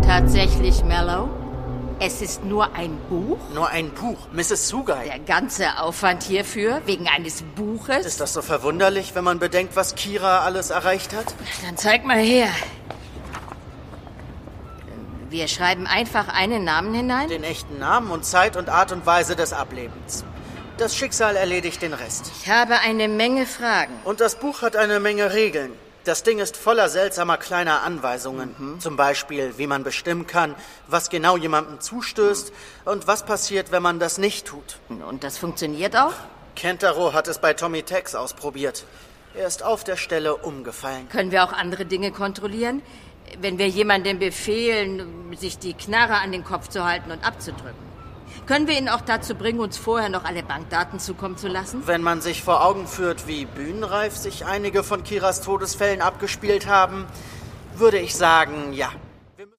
Tatsächlich, Mallow? Es ist nur ein Buch? Nur ein Buch, Mrs. Sugai. Der ganze Aufwand hierfür, wegen eines Buches? Ist das so verwunderlich, wenn man bedenkt, was Kira alles erreicht hat? Dann zeig mal her. Wir schreiben einfach einen Namen hinein? Den echten Namen und Zeit und Art und Weise des Ablebens. Das Schicksal erledigt den Rest. Ich habe eine Menge Fragen. Und das Buch hat eine Menge Regeln. Das Ding ist voller seltsamer kleiner Anweisungen. Zum Beispiel, wie man bestimmen kann, was genau jemandem zustößt und was passiert, wenn man das nicht tut. Und das funktioniert auch? Kentaro hat es bei Tommy Tex ausprobiert. Er ist auf der Stelle umgefallen. Können wir auch andere Dinge kontrollieren? Wenn wir jemandem befehlen, sich die Knarre an den Kopf zu halten und abzudrücken. Können wir ihn auch dazu bringen, uns vorher noch alle Bankdaten zukommen zu lassen? Wenn man sich vor Augen führt, wie bühnenreif sich einige von Kiras Todesfällen abgespielt haben, würde ich sagen, ja.